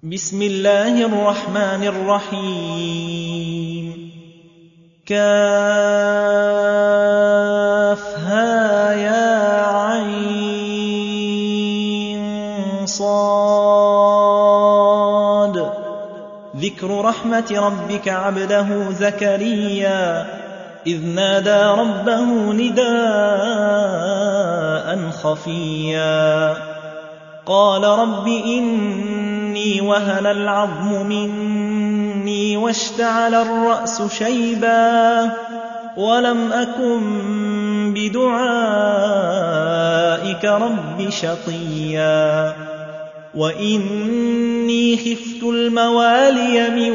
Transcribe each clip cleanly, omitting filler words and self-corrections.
بسم الله الرحمن الرحيم كافها يا عين صاد ذكر رحمة ربك عبده زكريا إذ نادى ربه نداء خفيا قال رب إني وهن العظم مني واشتعل الرأس شيبا ولم أكن بدعائك رب شقيا وإني خفت الموالي من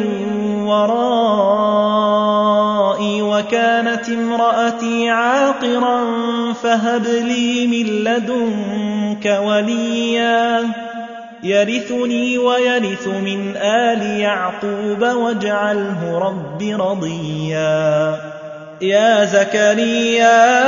ورائي وكانت امرأتي عاقرا فهب لي من لدنك وليا يرثني ويرث من آل يعقوب واجعله رب رضيا يا زكريا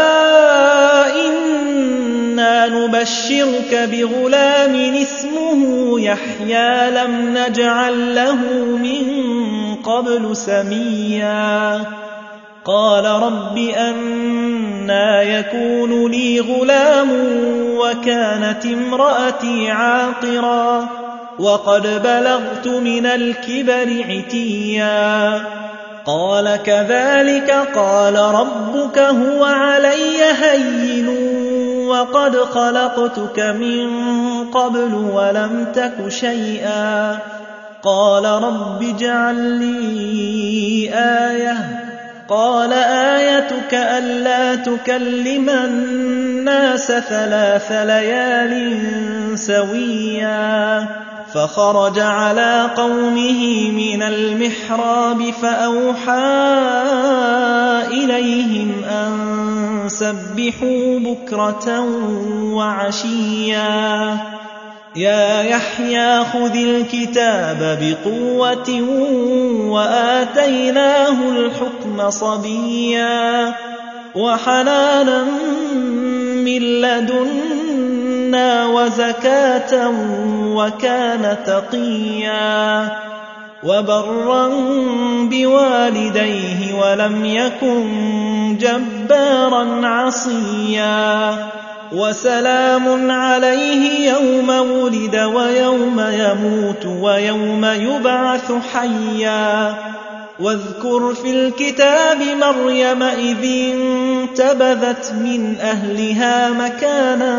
إنا نبشرك بغلام اسمه يحيى لم نجعل له من قبل سميا قال رب أنى يكون لي غلام وكانت امرأتي عاقرا وقد بلغت من الكبر عتيا قال كذلك قال ربك هو علي هين وقد خلقتك من قبل ولم تك شيئا قال رب اجعل لي آية قال آيتك ألا تكلم الناس 3 ليال سويا فخرج على قومه من المحراب فأوحى إليهم أن سبحوا بكرة وعشيا يا يحيى خذ الكتاب بقوة وآتيناه الحكم صبيا وحنانا من لدنا وزكاة وكان تقيا وبرا بوالديه ولم يكن جبارا عصيا وسلام عليه يوم ولد ويوم يموت ويوم يبعث حيا واذكر في الكتاب مريم إذ انتبذت من أهلها مكانا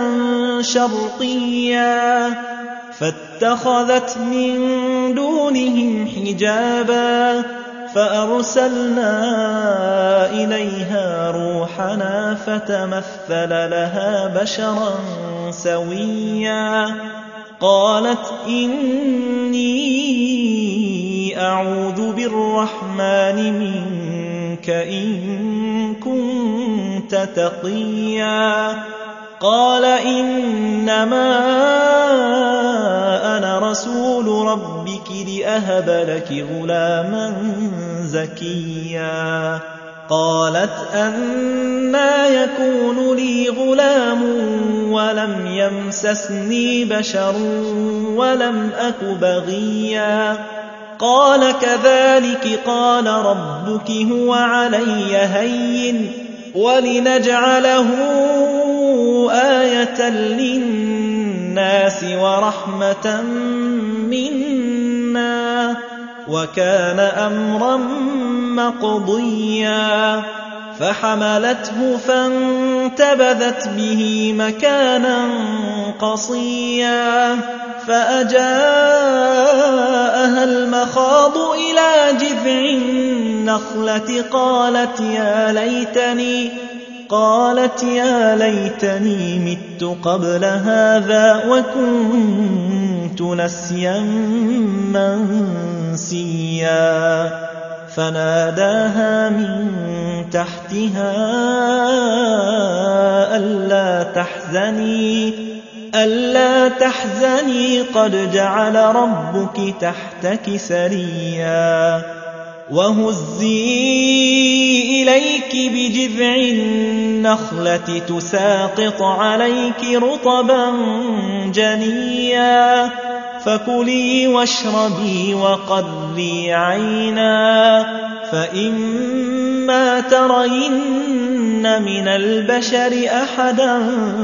شرقيا فاتخذت من دونهم حجابا فأرسلنا إليها روحنا فتمثل لها بشرا سويا قالت إني أعوذ بالرحمن منك إن كنت تقيا قال إنما أنا رسول ربك لأهب لك غلاما زكيا قالت أنى يكون لي غلام ولم يمسسني بشر ولم أك بغيا قال كذلك قال ربك هو علي هين ولنجعله آية للناس ورحمة منا وكان أمرا مقضيا فحملته فانتبذت به مكانا قصيا فأجاءها المخاض إلى جذع النخلة قالت يا ليتني مت قبل هذا وكنت نسيا منسيا فناداها من تحتها ألا تحزني قد جعل ربك تحتك سريا وهزي إليك بجذع النخلة تساقط عليك رطبا جنيا فكلي واشربي وقري عينا فإما ترين من البشر أحدا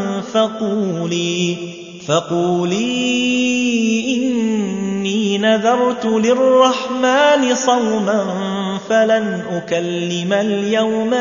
فقولي إني نذرت للرحمن صوما فلن أكلم اليوم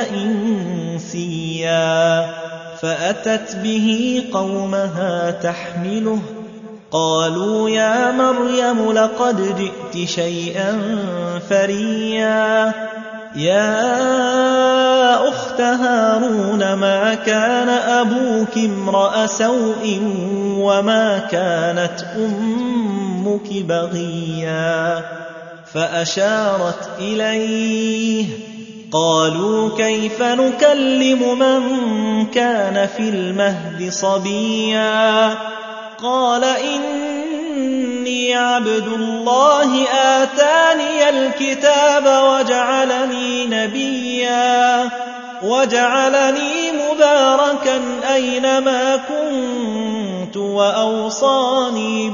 إنسيا فأتت به قومها تحمله قالوا يا مريم لقد جئت شيئا فريا يا أخت هارون ما كان أبوك امرأ سوء وما كانت أمك بغيا فأشارت إليه قالوا كيف نكلم من كان في المهد صبيا قال إني عبد الله آتاني الكتاب وجعلني نبيا وجعلني مباركا أينما كنت وأوصاني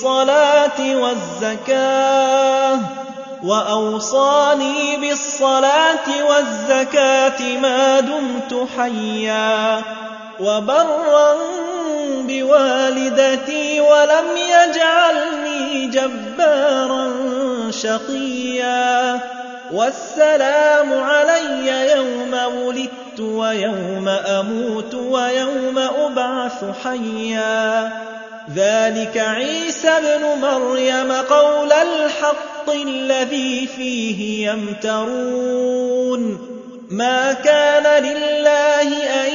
بالصلاة والزكاة ما دمت حيا وبرا بوالدتي ولم يجعلني جبارا شقيا والسلام علي يوم ولدت ويوم أموت ويوم أبعث حيا ذلك عيسى ابن مريم قول الحق الذي فيه يمترون ما كان لله أن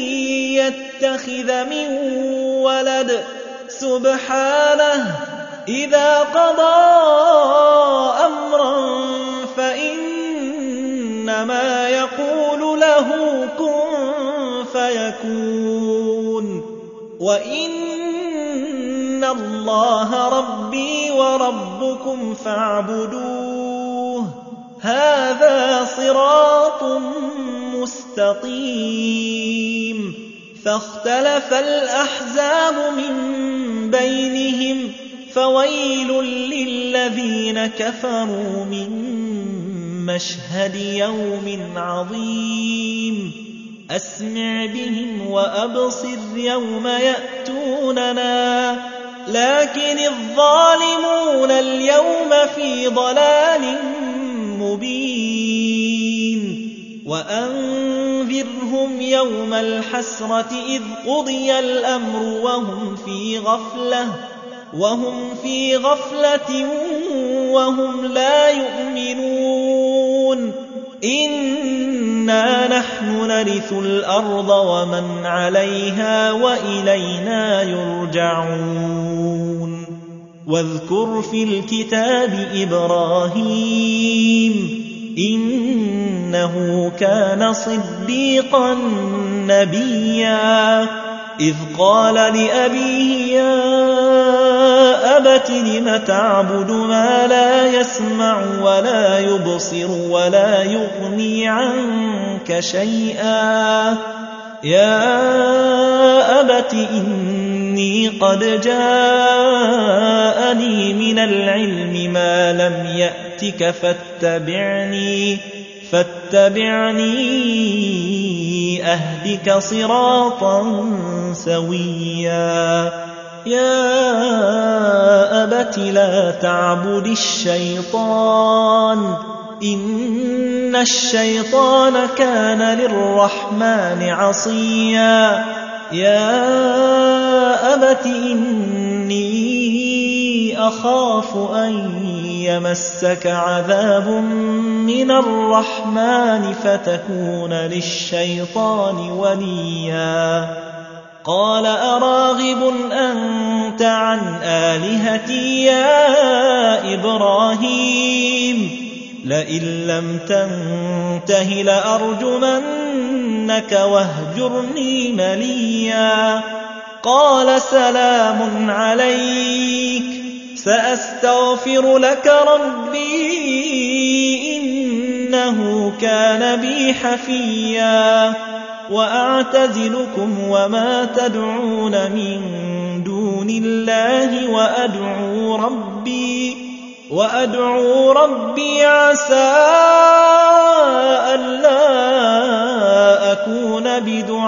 يتخذ من ولد سبحانه إذا قضى أمرا فإنما يقول له كن فيكون وإن الله ربي وربكم فاعبدوه هذا صراط مستقيم فاختلف الأحزاب من بينهم فويل للذين كفروا من مشهد يوم عظيم أسمع بهم وأبصر يوم يأتوننا لكن الظالمون اليوم في ضلال مبين وأنذرهم يوم الحسرة إذ قضي الأمر وهم في غفلة وهم لا يؤمنون إنا نحن نرث الأرض ومن عليها وإلينا يرجعون واذكر في الكتاب إبراهيم إنه كان صديقا نبيا إذ قال لأبيه يا أبت لم تعبد ما لا يسمع ولا يبصر ولا يغني عنك شيئا يا أبت إني قد جاءني من العلم ما لم يأتك فاتبعني أهدك صراطا سويا يا أبت لا تعبد الشيطان إن الشيطان كان للرحمن عصيا يا أبت إني أخاف أن يمسك عذاب من الرحمن فتكون للشيطان وليا قال أراغب أنت عن آلهتي يا إبراهيم لئن لم تنته لأرجمنك واهجرني مليا قال سلام عليك سأستغفر لك ربي إنه كان بي حفيا وأعتزلكم وما تدعون من دون دون الله وأدعو ربي عسى ألا أكون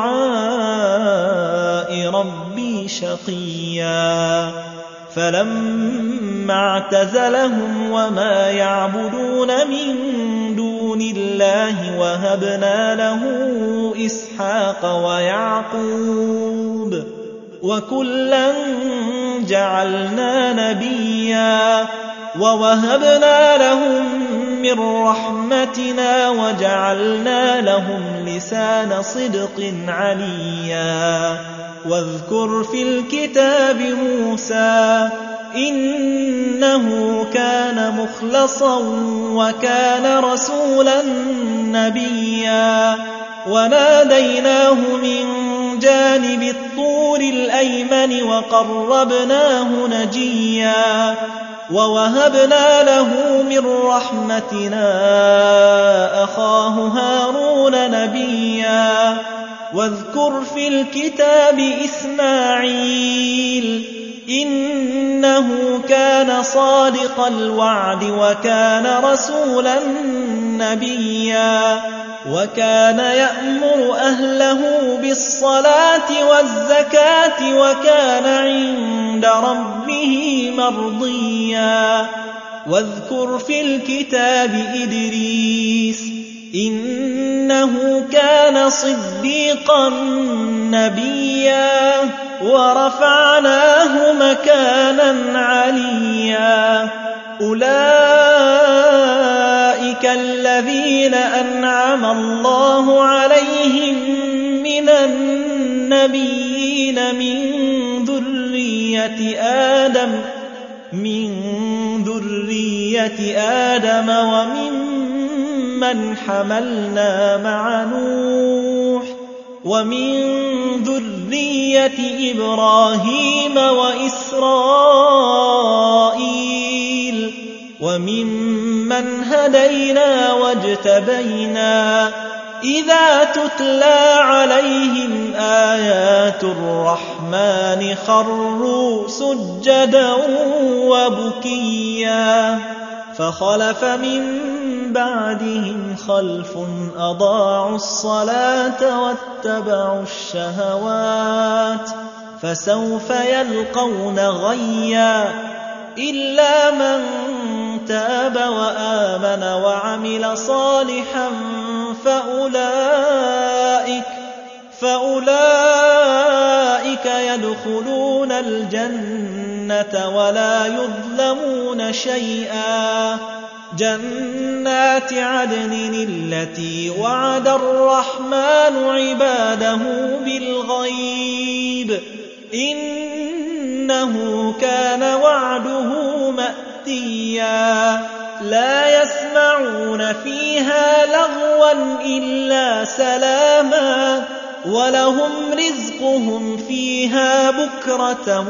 بدعاء ربي شقيا فلما اعتزلهم وما يعبدون من دون الله وهبنا له إسحاق ويعقوب وكلا جعلنا نبيا ووهبنا لهم من رحمتنا وجعلنا لهم لسان صدق عليا واذكر في الكتاب موسى إنه كان مخلصا وكان رسولا نبيا وناديناه من جانب الطور الأيمن وقربناه نجيا ووهبنا له من رحمتنا أخاه هارون نبيا واذكر في الكتاب إسماعيل إنه كان صادق الوعد وكان رسولا نبيا وكان يأمر أهله بالصلاة والزكاة وكان عند ربه مرضيا واذكر في الكتاب إدريس إنه كان صديقا نبيا ورفعناه مكانا عليا أولئك الذين أنعم الله عليهم من النبيين من ذرية آدم وممن حملنا مع نوح ومن ذرية إبراهيم وإسرائيل وممن هدينا واجتبينا إذا تتلى عليهم آيات الرحمن خروا سجدا وبكيا فخلف من بعدهم خلف أضاعوا الصلاة واتبعوا الشهوات فسوف يلقون غيا إلا من تاب وآمن وعمل صالحا فأولئك يدخلون الجنة ولا يظلمون شيئا جنات عدن التي وعد الرحمن عباده بالغيب إنه كان وعده مأتيا لا يسمعون فيها لغوا إلا سلاما ولهم رزقهم فيها بكرة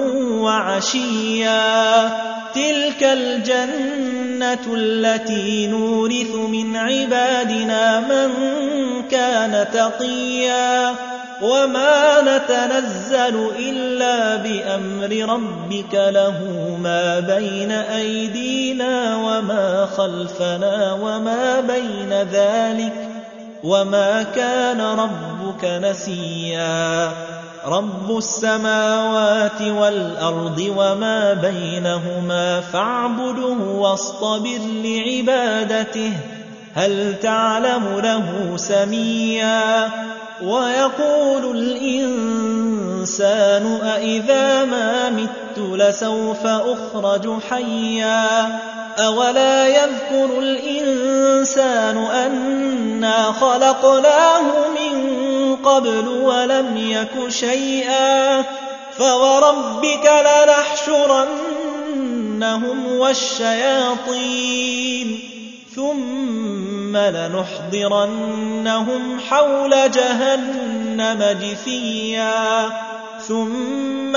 وعشيا تلك الجنة التي نورث من عبادنا من كان تقيا وما نتنزل إلا بأمر ربك له ما بين أيدينا وما خلفنا وما بين ذلك وما كان ربك نسيا رب السماوات والأرض وما بينهما فاعبده واصطبر لعبادته هل تعلم له سميا ويقول الإنسان أإذا ما مت لسوف أخرج حيا أولا يذكر الإنسان أنا خلقناه من قبل ولم يك شيئا فوربك لنحشرنهم والشياطين ثم لنحضرنهم حول جهنم جثيا ثم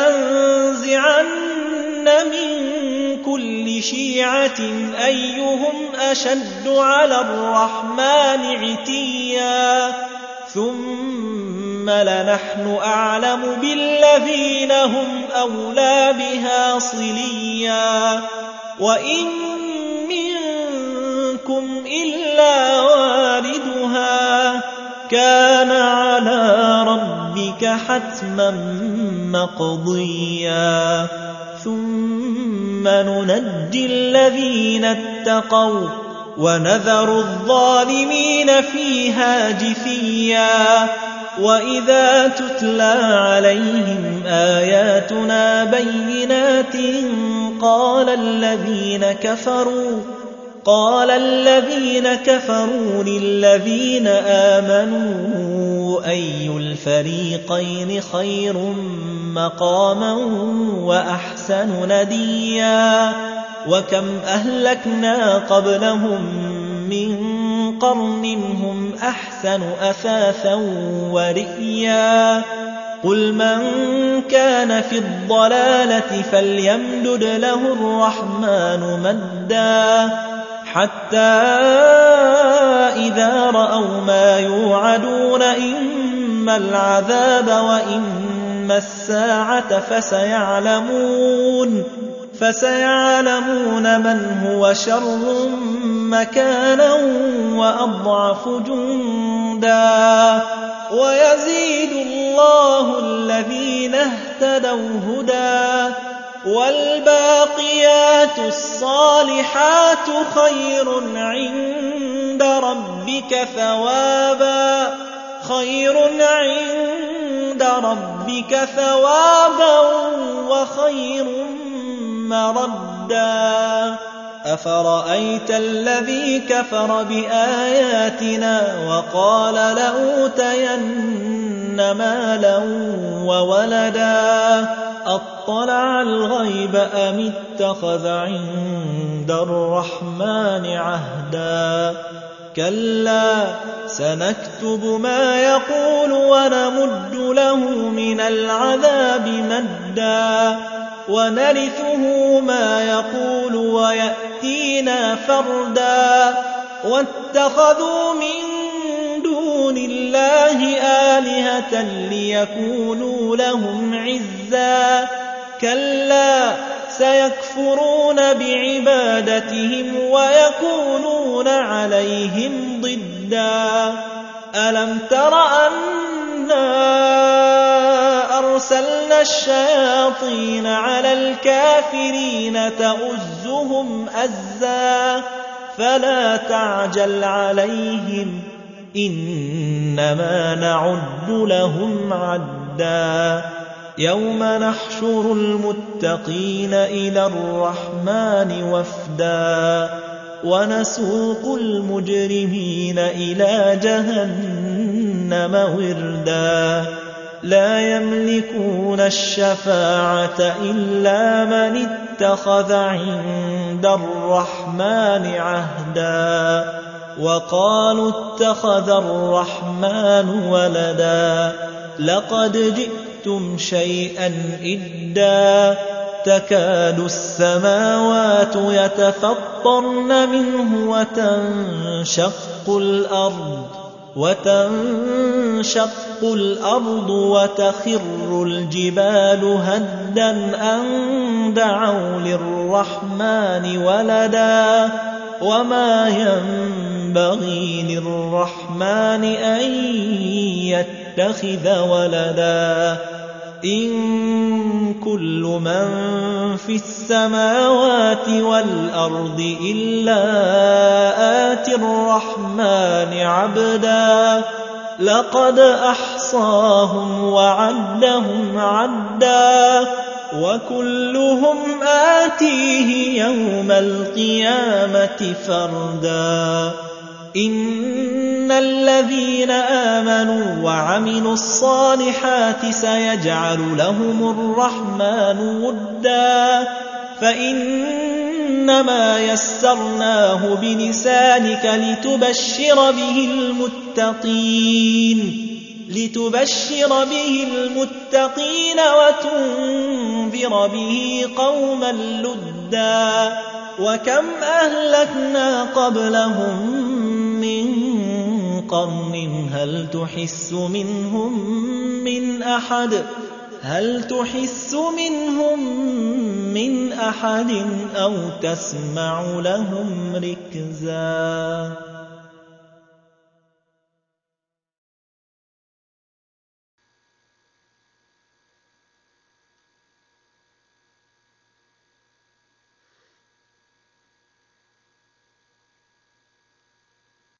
لننزعن من كل شيعة أيهم أشد على الرحمن عتيا ثم لنحن أعلم بالذين هم أولى بها صليا وإن منكم إلا واردها كان على ربك حتما مقضيا ثم ننجي الذين اتقوا ونذر الظالمين فيها جثيا وإذا تتلى عليهم آياتنا بينات قال الذين كفروا للذين آمنوا أي الفريقين خير مقاما وأحسن نديا وكم أهلكنا قبلهم من قرن هم أحسن أثاثا ورئيا قل من كان في الضلالة فليمدد له الرحمن مدا حتى إذا رأوا ما يوعدون إما العذاب وإما الساعة فسيعلمون من هو شر مكانا وأضعف جندا ويزيد الله الذين اهتدوا هدى والباقيات الصالحات خير عند ربك ثوابا وخير مردا أفرأيت الذي كفر بآياتنا وقال لأوتين مالا وولدا أطلع الغيب أم اتخذ عند الرحمن عهدا كلا سنكتب ما يقول ونمد له من العذاب مدا ونرثه ما يقول ويأتينا فردا واتخذوا من دون الله آلهة ليكونوا لهم عزا كلا سيكفرون بعبادتهم ويكونون عليهم ضدا ألم تر أنا أرسلنا الشياطين على الكافرين تؤزهم أزا فلا تعجل عليهم إنما نعد لهم عدا يوم نحشر المتقين إلى الرحمن وفدا ونسوق المجرمين إلى جهنم وردا لا يملكون الشفاعة إلا من اتخذ عند الرحمن عهدا وقالوا اتخذ الرحمن ولدا لقد جئتم شيئا إدا تكاد السماوات يتفطرن منه وتنشق الأرض وتخر الجبال هدا أن دعوا للرحمن ولدا وما ينبغي للرحمن أن يتخذ ولدا إن كل من في السماوات والأرض إلا آتي الرحمن عبدا لقد أحصاهم وعدهم عدا وكلهم آتيه يوم القيامة فردا إن الذين آمنوا وعملوا الصالحات سيجعل لهم الرحمن ودا فإنما يسرناه بلسانك لتبشر به المتقين وتنذر به قوما لدا وكم أهلكنا قبلهم من قرن هل تحس منهم من أحد أو تسمع لهم ركزا